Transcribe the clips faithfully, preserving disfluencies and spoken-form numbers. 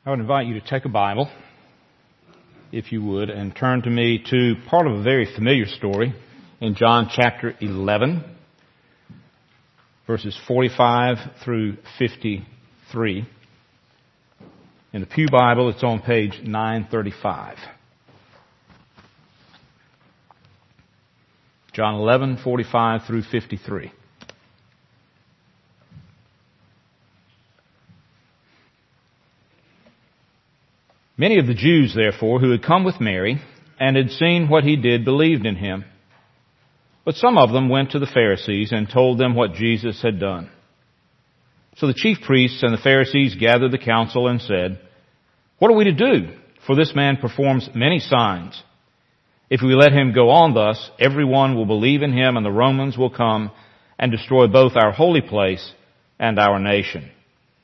I would invite you to take a Bible, if you would, and turn to me to part of a very familiar story in John chapter eleven, verses forty-five through fifty-three. In the Pew Bible, it's on page nine thirty-five. John eleven, forty-five through fifty-three. Many of the Jews, therefore, who had come with Mary and had seen what he did, believed in him. But some of them went to the Pharisees and told them what Jesus had done. So the chief priests and the Pharisees gathered the council and said, "What are we to do? For this man performs many signs. If we let him go on thus, everyone will believe in him, and the Romans will come and destroy both our holy place and our nation."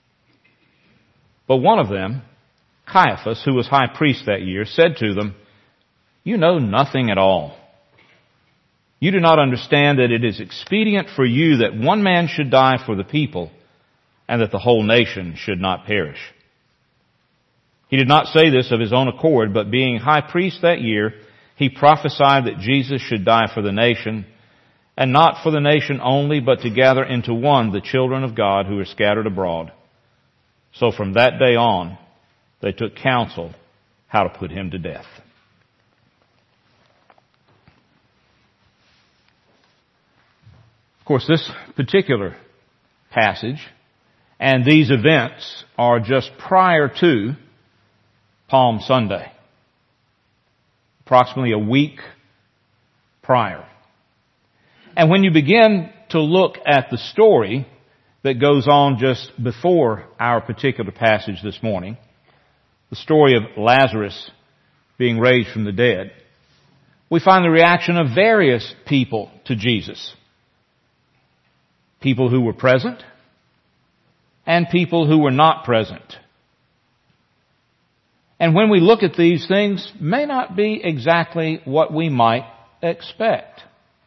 But one of them, Caiaphas, who was high priest that year, said to them, "You know nothing at all. You do not understand that it is expedient for you that one man should die for the people, and that the whole nation should not perish." He did not say this of his own accord, but being high priest that year, he prophesied that Jesus should die for the nation, and not for the nation only, but to gather into one the children of God who are scattered abroad. So from that day on, they took counsel how to put him to death. Of course, this particular passage and these events are just prior to Palm Sunday, approximately a week prior. And when you begin to look at the story that goes on just before our particular passage this morning, the story of Lazarus being raised from the dead, we find the reaction of various people to Jesus. People who were present and people who were not present. And when we look at these things, may not be exactly what we might expect.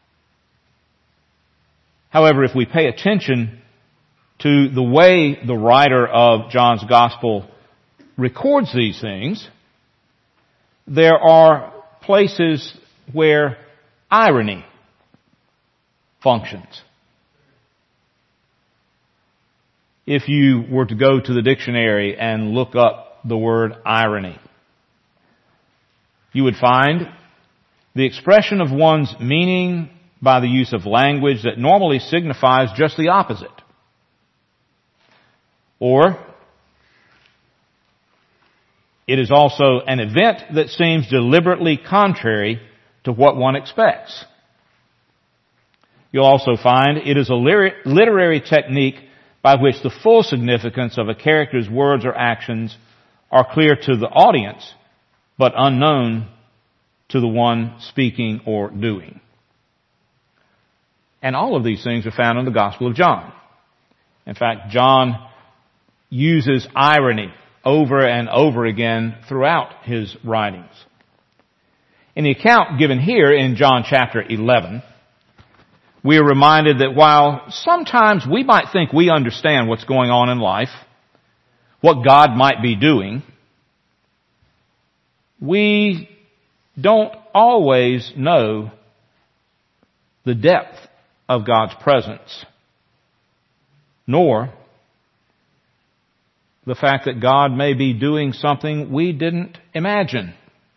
However, if we pay attention to the way the writer of John's Gospel records these things, there are places where irony functions. If you were to go to the dictionary and look up the word irony, you would find the expression of one's meaning by the use of language that normally signifies just the opposite. Or it is also an event that seems deliberately contrary to what one expects. You'll also find it is a literary technique by which the full significance of a character's words or actions are clear to the audience, but unknown to the one speaking or doing. And all of these things are found in the Gospel of John. In fact, John uses irony over and over again throughout his writings. In the account given here in John chapter eleven, we are reminded that while sometimes we might think we understand what's going on in life, what God might be doing, we don't always know the depth of God's presence, nor the fact that God may be doing something we didn't imagine.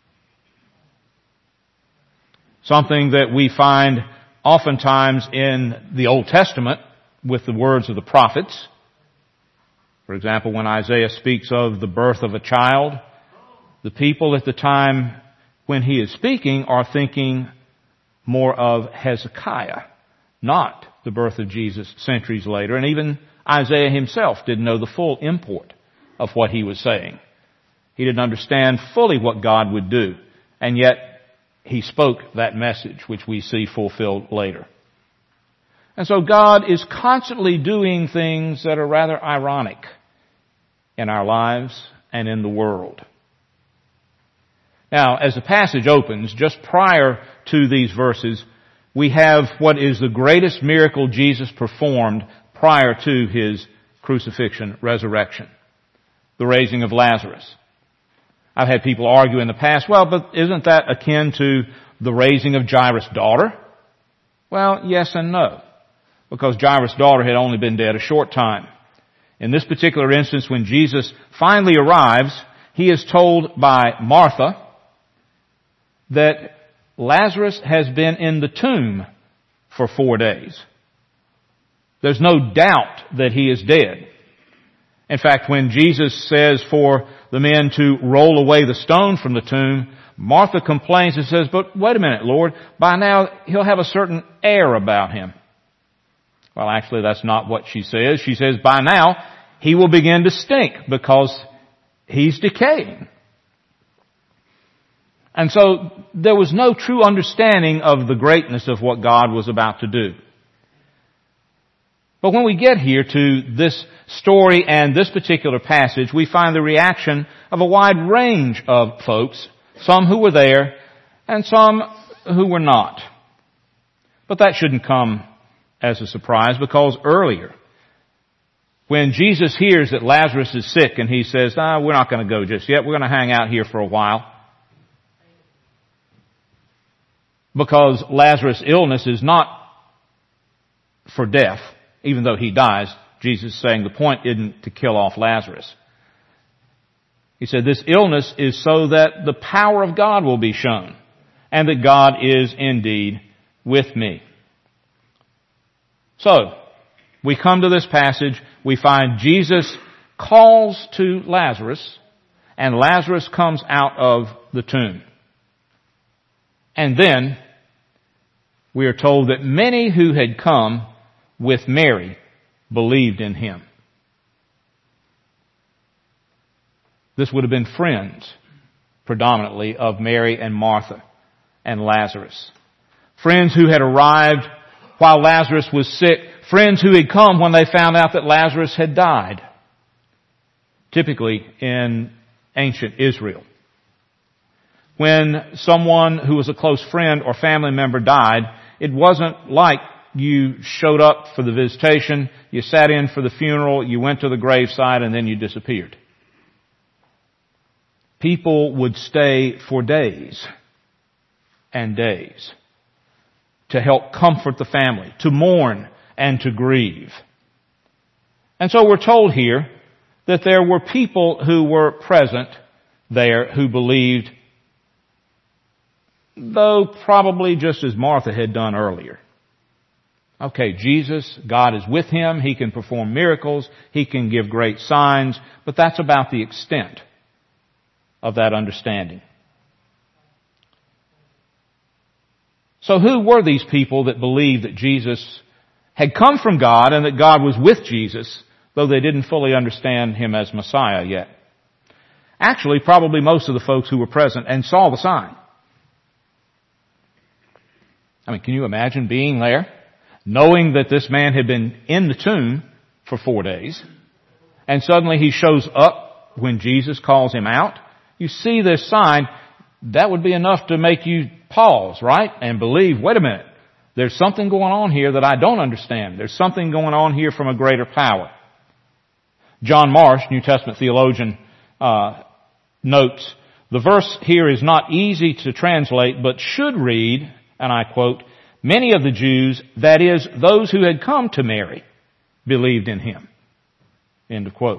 Something that we find oftentimes in the Old Testament with the words of the prophets. For example, when Isaiah speaks of the birth of a child, the people at the time when he is speaking are thinking more of Hezekiah, not the birth of Jesus centuries later. And even Isaiah himself didn't know the full import of what he was saying. He didn't understand fully what God would do. And yet, he spoke that message, which we see fulfilled later. And so God is constantly doing things that are rather ironic in our lives and in the world. Now, as the passage opens, just prior to these verses, we have what is the greatest miracle Jesus performed prior to his crucifixion, resurrection. the raising of Lazarus. I've had people argue in the past, well, but isn't that akin to the raising of Jairus' daughter? Well, yes and no, because Jairus' daughter had only been dead a short time. In this particular instance, when Jesus finally arrives, he is told by Martha that Lazarus has been in the tomb for four days. There's no doubt that he is dead. In fact, when Jesus says for the men to roll away the stone from the tomb, Martha complains and says, but wait a minute, Lord, by now he'll have a certain air about him. Well, actually, that's not what she says. She says, by now he will begin to stink because he's decaying. And so there was no true understanding of the greatness of what God was about to do. But when we get here to this story and this particular passage, we find the reaction of a wide range of folks, some who were there and some who were not. But that shouldn't come as a surprise, because earlier, when Jesus hears that Lazarus is sick and he says, ah, we're not going to go just yet, we're going to hang out here for a while, because Lazarus' illness is not for death, even though he dies. Jesus is saying the point isn't to kill off Lazarus. He said this illness is so that the power of God will be shown, and that God is indeed with me. So, we come to this passage, we find Jesus calls to Lazarus, and Lazarus comes out of the tomb. And then, we are told that many who had come with Mary believed in him. This would have been friends, predominantly, of Mary and Martha and Lazarus. Friends who had arrived while Lazarus was sick. Friends who had come when they found out that Lazarus had died. Typically in ancient Israel, when someone who was a close friend or family member died, it wasn't like you showed up for the visitation, you sat in for the funeral, you went to the graveside, and then you disappeared. People would stay for days and days to help comfort the family, to mourn and to grieve. And so we're told here that there were people who were present there who believed, though probably just as Martha had done earlier. Okay, Jesus, God is with him, he can perform miracles, he can give great signs, but that's about the extent of that understanding. So who were these people that believed that Jesus had come from God and that God was with Jesus, though they didn't fully understand him as Messiah yet? Actually, probably most of the folks who were present and saw the sign. I mean, can you imagine being there, knowing that this man had been in the tomb for four days, and suddenly he shows up when Jesus calls him out? You see this sign, that would be enough to make you pause, right? And believe, wait a minute, there's something going on here that I don't understand. There's something going on here from a greater power. John Marsh, New Testament theologian, uh, notes, the verse here is not easy to translate, but should read, and I quote, many of the Jews, that is, those who had come to Mary, believed in him. End of quote.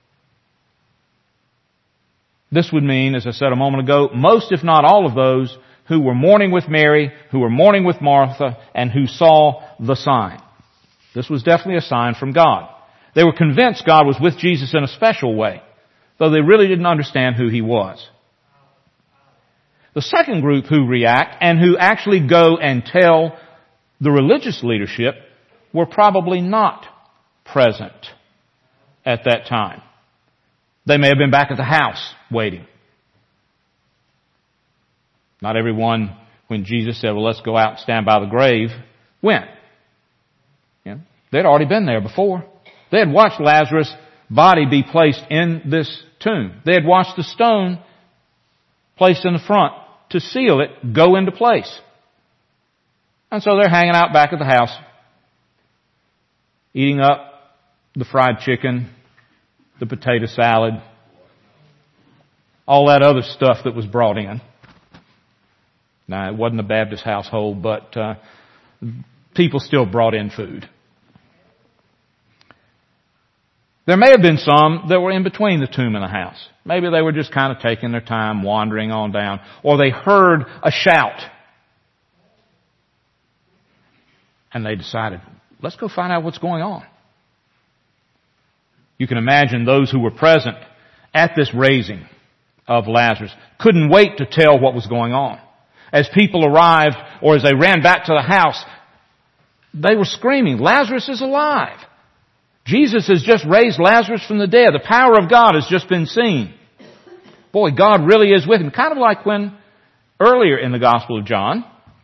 This would mean, as I said a moment ago, most if not all of those who were mourning with Mary, who were mourning with Martha, and who saw the sign. This was definitely a sign from God. They were convinced God was with Jesus in a special way, though they really didn't understand who he was. The second group who react and who actually go and tell the religious leadership were probably not present at that time. They may have been back at the house waiting. Not everyone, when Jesus said, well, let's go out and stand by the grave, went. Yeah. They'd already been there before. They had watched Lazarus' body be placed in this tomb. They had watched the stone placed in the front to seal it go into place. And so they're hanging out back at the house, eating up the fried chicken, the potato salad, all that other stuff that was brought in. Now, it wasn't a Baptist household, but uh, people still brought in food. There may have been some that were in between the tomb and the house. Maybe they were just kind of taking their time, wandering on down, or they heard a shout. And they decided, let's go find out what's going on. You can imagine those who were present at this raising of Lazarus couldn't wait to tell what was going on. As people arrived, or as they ran back to the house, they were screaming, Lazarus is alive. Jesus has just raised Lazarus from the dead. The power of God has just been seen. Boy, God really is with him. Kind of like when earlier in the Gospel of John,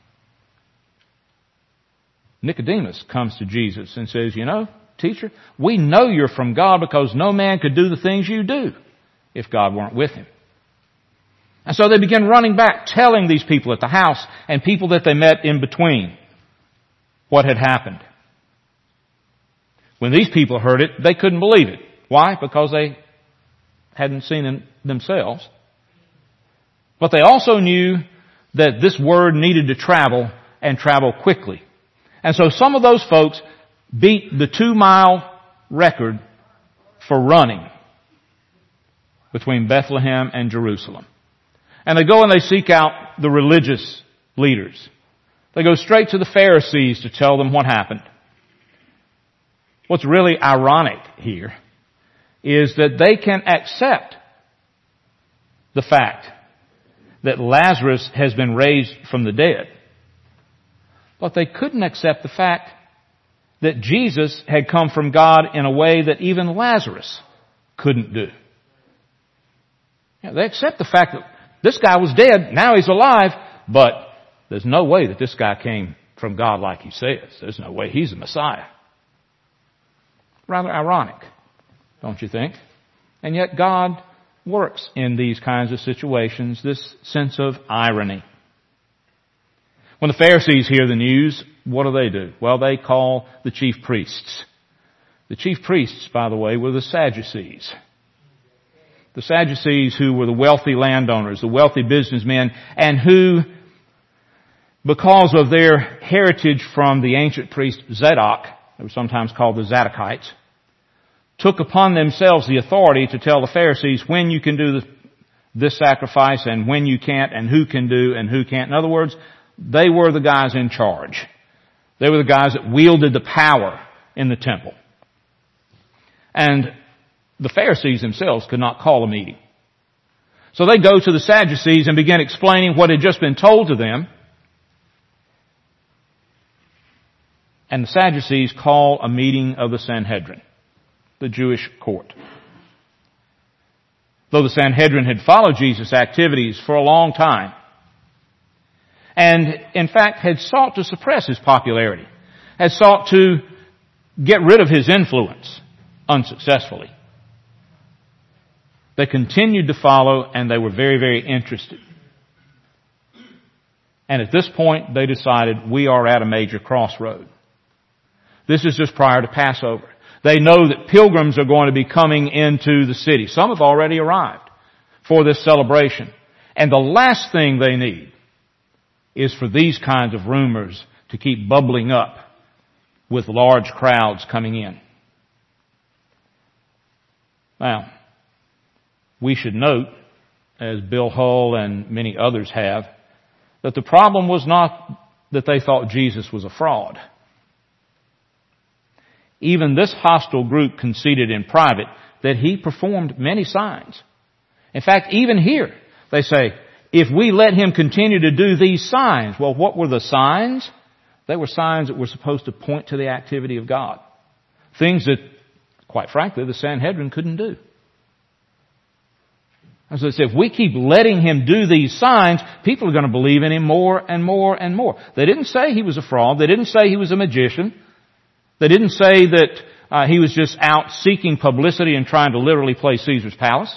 Nicodemus comes to Jesus and says, you know, teacher, we know you're from God because no man could do the things you do if God weren't with him. And so they begin running back, telling these people at the house and people that they met in between what had happened. When these people heard it, they couldn't believe it. Why? Because they hadn't seen it themselves. But they also knew that this word needed to travel and travel quickly. And so some of those folks beat the two-mile record for running between Bethlehem and Jerusalem. And they go and they seek out the religious leaders. They go straight to the Pharisees to tell them what happened. What's really ironic here is that they can accept the fact that Lazarus has been raised from the dead, but they couldn't accept the fact that Jesus had come from God in a way that even Lazarus couldn't do. Yeah, they accept the fact that this guy was dead, now he's alive, but there's no way that this guy came from God like he says. There's no way he's the Messiah. Rather ironic, don't you think? And yet God works in these kinds of situations, this sense of irony. When the Pharisees hear the news, what do they do? Well, they call the chief priests. The chief priests, by the way, were the Sadducees. The Sadducees who were the wealthy landowners, the wealthy businessmen, and who, because of their heritage from the ancient priest Zadok, they were sometimes called the Zadokites, took upon themselves the authority to tell the Pharisees when you can do this sacrifice and when you can't and who can do and who can't. In other words, they were the guys in charge. They were the guys that wielded the power in the temple. And the Pharisees themselves could not call a meeting. So they go to the Sadducees and begin explaining what had just been told to them. And the Sadducees call a meeting of the Sanhedrin, the Jewish court. Though the Sanhedrin had followed Jesus' activities for a long time, and in fact had sought to suppress his popularity, had sought to get rid of his influence unsuccessfully, they continued to follow, and they were very, very interested. And at this point, they decided, we are at a major crossroad. This is just prior to Passover. They know that pilgrims are going to be coming into the city. Some have already arrived for this celebration. And the last thing they need is for these kinds of rumors to keep bubbling up with large crowds coming in. Now, we should note, as Bill Hull and many others have, that the problem was not that they thought Jesus was a fraud. Even this hostile group conceded in private that he performed many signs. In fact, even here, they say, if we let him continue to do these signs, well, what were the signs? They were signs that were supposed to point to the activity of God. Things that, quite frankly, the Sanhedrin couldn't do. As I said, if we keep letting him do these signs, people are going to believe in him more and more and more. They didn't say he was a fraud. They didn't say he was a magician. They didn't say that uh, he was just out seeking publicity and trying to literally play Caesar's palace.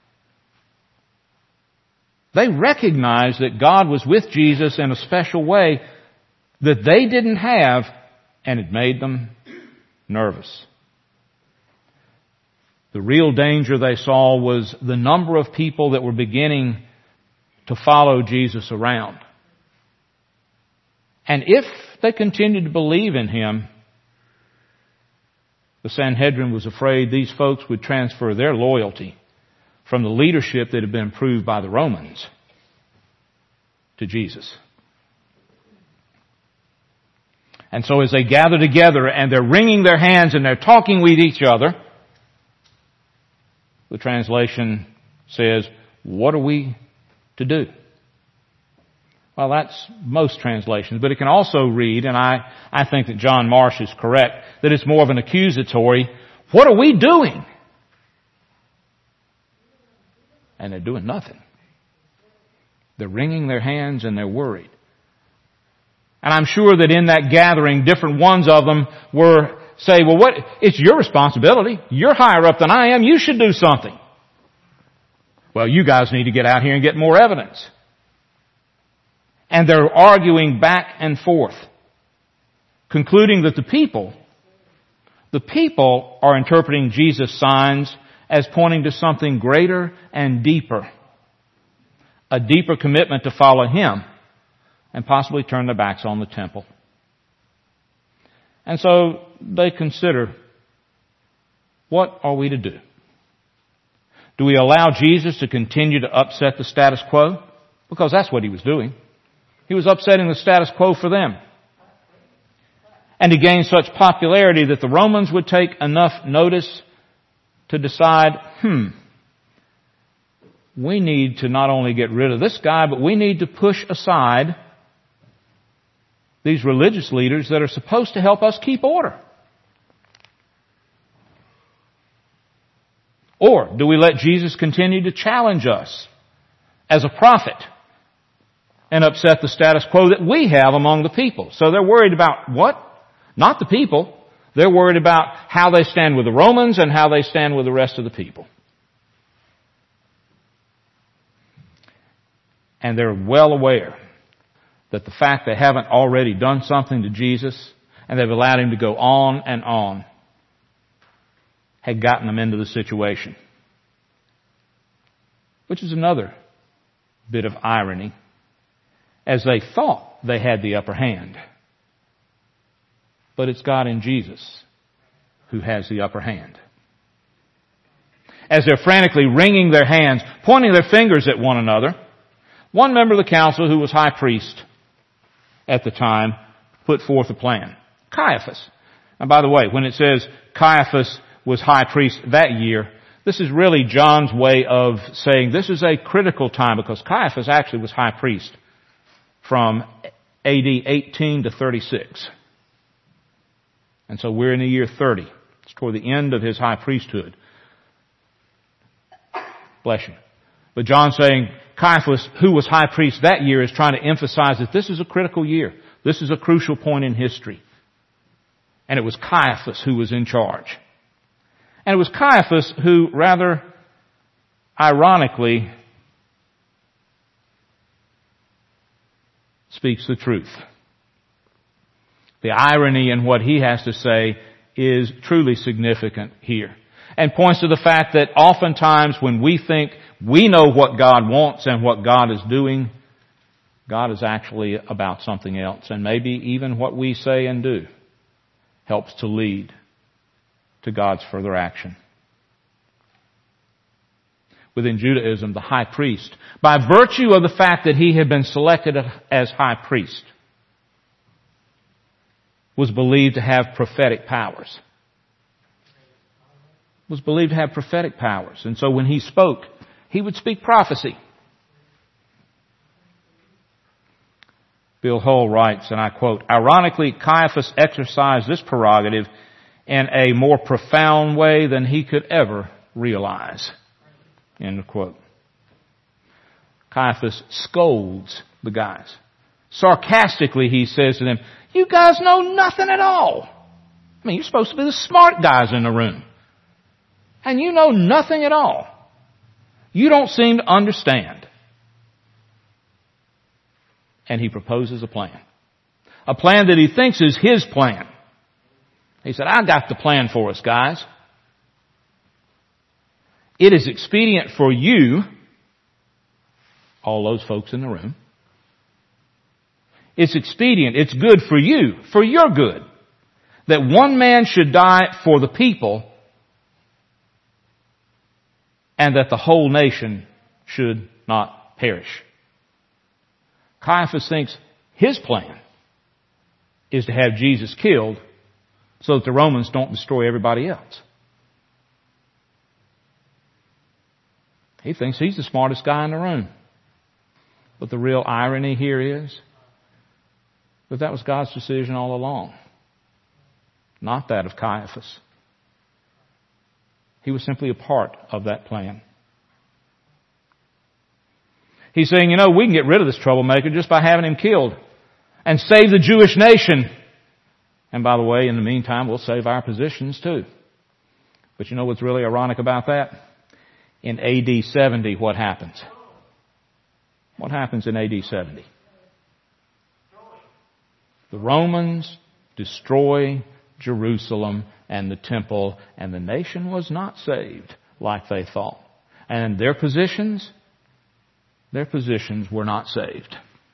They recognized that God was with Jesus in a special way that they didn't have, and it made them nervous. The real danger they saw was the number of people that were beginning to follow Jesus around. And if they continued to believe in Him, the Sanhedrin was afraid these folks would transfer their loyalty from the leadership that had been approved by the Romans to Jesus. And so as they gather together and they're wringing their hands and they're talking with each other, the translation says, what are we to do? Well, that's most translations, but it can also read, and I, I think that John Marsh is correct, that it's more of an accusatory, what are we doing? And they're doing nothing. They're wringing their hands and they're worried. And I'm sure that in that gathering, different ones of them were say, well, what, it's your responsibility. You're higher up than I am. You should do something. Well, you guys need to get out here and get more evidence. And they're arguing back and forth, concluding that the people, the people are interpreting Jesus' signs as pointing to something greater and deeper. A deeper commitment to follow Him and possibly turn their backs on the temple. And so they consider, what are we to do? Do we allow Jesus to continue to upset the status quo? Because that's what He was doing. He was upsetting the status quo for them. And to gain such popularity that the Romans would take enough notice to decide, hmm, we need to not only get rid of this guy, but we need to push aside these religious leaders that are supposed to help us keep order. Or do we let Jesus continue to challenge us as a prophet and upset the status quo that we have among the people? So they're worried about what? Not the people. They're worried about how they stand with the Romans and how they stand with the rest of the people. And they're well aware that the fact they haven't already done something to Jesus and they've allowed Him to go on and on had gotten them into the situation. Which is another bit of irony, as they thought they had the upper hand. But it's God in Jesus who has the upper hand. As they're frantically wringing their hands, pointing their fingers at one another, one member of the council who was high priest at the time put forth a plan. Caiaphas. And by the way, when it says Caiaphas was high priest that year, this is really John's way of saying this is a critical time, because Caiaphas actually was high priest from A D eighteen to thirty-six. And so we're in the year thirty. It's toward the end of his high priesthood. Bless you. But John's saying Caiaphas, who was high priest that year, is trying to emphasize that this is a critical year. This is a crucial point in history. And it was Caiaphas who was in charge. And it was Caiaphas who, rather ironically, speaks the truth. The irony in what he has to say is truly significant here, and points to the fact that oftentimes when we think we know what God wants and what God is doing, God is actually about something else. And maybe even what we say and do helps to lead to God's further action. Within Judaism, the high priest, by virtue of the fact that he had been selected as high priest, was believed to have prophetic powers. Was believed to have prophetic powers. And so when he spoke, he would speak prophecy. Bill Hull writes, and I quote, "Ironically, Caiaphas exercised this prerogative in a more profound way than he could ever realize." End of quote. Caiaphas scolds the guys. Sarcastically, he says to them, "You guys know nothing at all. I mean, you're supposed to be the smart guys in the room. And you know nothing at all. You don't seem to understand." And he proposes a plan. A plan that he thinks is his plan. He said, "I got the plan for us, guys." It is expedient for you, all those folks in the room, it's expedient, it's good for you, for your good, that one man should die for the people and that the whole nation should not perish. Caiaphas thinks his plan is to have Jesus killed so that the Romans don't destroy everybody else. He thinks he's the smartest guy in the room. But the real irony here is that that was God's decision all along, not that of Caiaphas. He was simply a part of that plan. He's saying, you know, we can get rid of this troublemaker just by having him killed and save the Jewish nation. And by the way, in the meantime, we'll save our positions too. But you know what's really ironic about that? In A D seventy, what happens? What happens in A D seventy? The Romans destroy Jerusalem and the temple, and the nation was not saved like they thought. And their positions, their positions were not saved.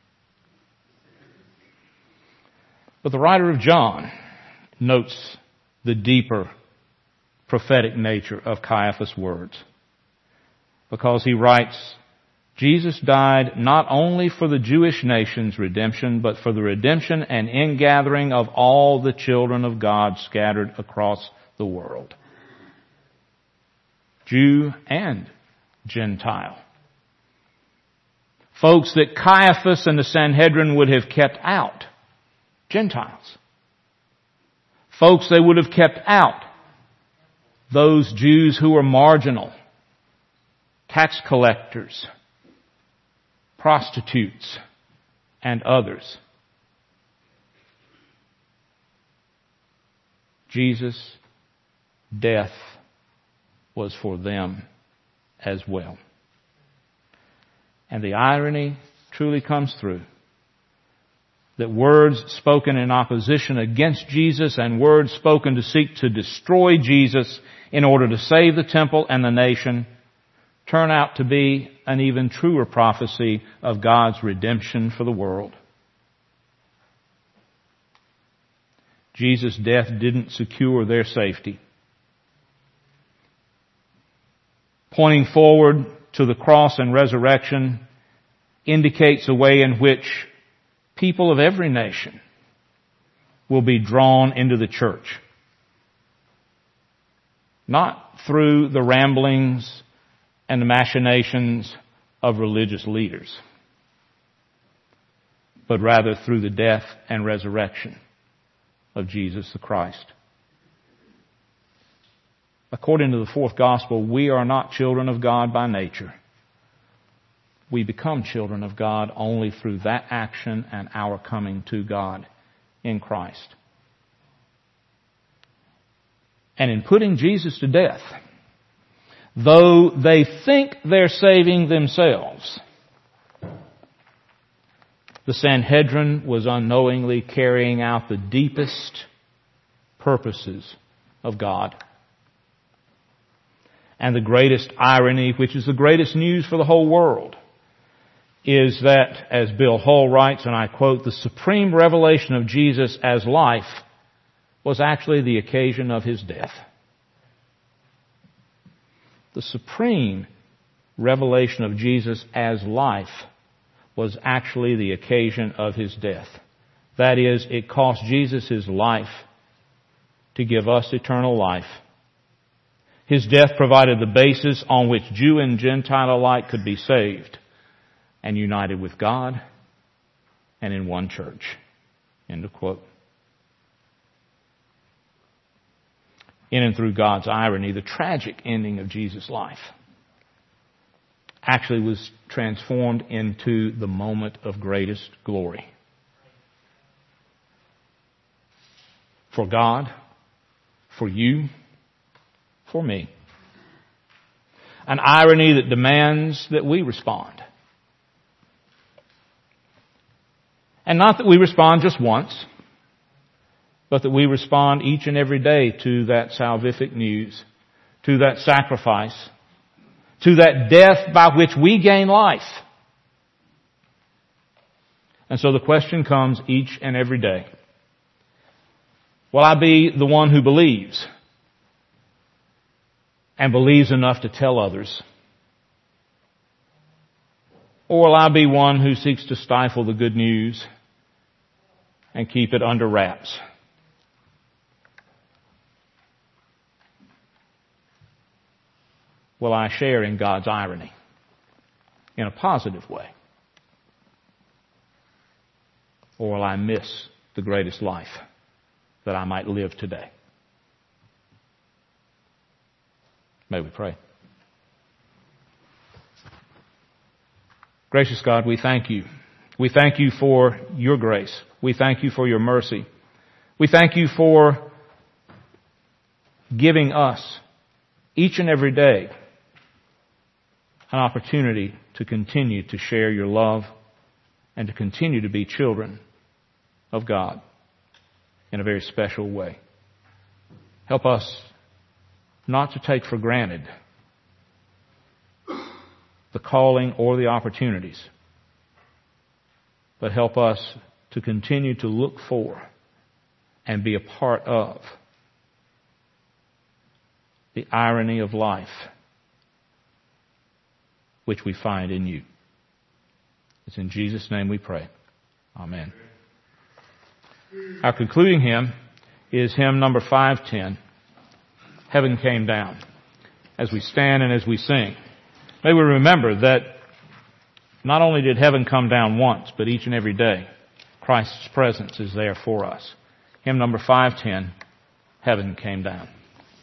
But the writer of John notes the deeper prophetic nature of Caiaphas' words, because he writes, Jesus died not only for the Jewish nation's redemption, but for the redemption and ingathering of all the children of God scattered across the world, Jew and Gentile. Folks that Caiaphas and the Sanhedrin would have kept out. Gentiles. Folks they would have kept out. Those Jews who were marginal. Tax collectors. Prostitutes. And others. Jesus' death was for them as well. And the irony truly comes through that words spoken in opposition against Jesus and words spoken to seek to destroy Jesus in order to save the temple and the nation turn out to be an even truer prophecy of God's redemption for the world. Jesus' death didn't secure their safety. Pointing forward to the cross and resurrection indicates a way in which people of every nation will be drawn into the church. Not through the ramblings and the machinations of religious leaders, but rather through the death and resurrection of Jesus the Christ. According to the fourth gospel, we are not children of God by nature. We become children of God only through that action and our coming to God in Christ. And in putting Jesus to death, though they think they're saving themselves, the Sanhedrin was unknowingly carrying out the deepest purposes of God. And the greatest irony, which is the greatest news for the whole world, is that, as Bill Hull writes, and I quote, the supreme revelation of Jesus as life was actually the occasion of His death. The supreme revelation of Jesus as life was actually the occasion of His death. That is, it cost Jesus His life to give us eternal life. His death provided the basis on which Jew and Gentile alike could be saved and united with God and in one church. End of quote. In and through God's irony, the tragic ending of Jesus' life actually was transformed into the moment of greatest glory. For God, for you, for me. An irony that demands that we respond. And not that we respond just once, but that we respond each and every day to that salvific news, to that sacrifice to that death by which we gain life. And so the question comes each and every day. Will I be the one who believes and believes enough to tell others? Or will I be one who seeks to stifle the good news and keep it under wraps? Will I share in God's irony in a positive way? Or will I miss the greatest life that I might live today? May we pray. Gracious God, we thank you. We thank you for your grace. We thank you for your mercy. We thank you for giving us each and every day an opportunity to continue to share your love and to continue to be children of God in a very special way. Help us not to take for granted the calling or the opportunities, but help us to continue to look for and be a part of the irony of life which we find in you. It's in Jesus' name we pray. Amen. Our concluding hymn is hymn number five ten, Heaven Came Down. As we stand and as we sing, may we remember that not only did heaven come down once, but each and every day Christ's presence is there for us. Hymn number five ten, Heaven Came Down.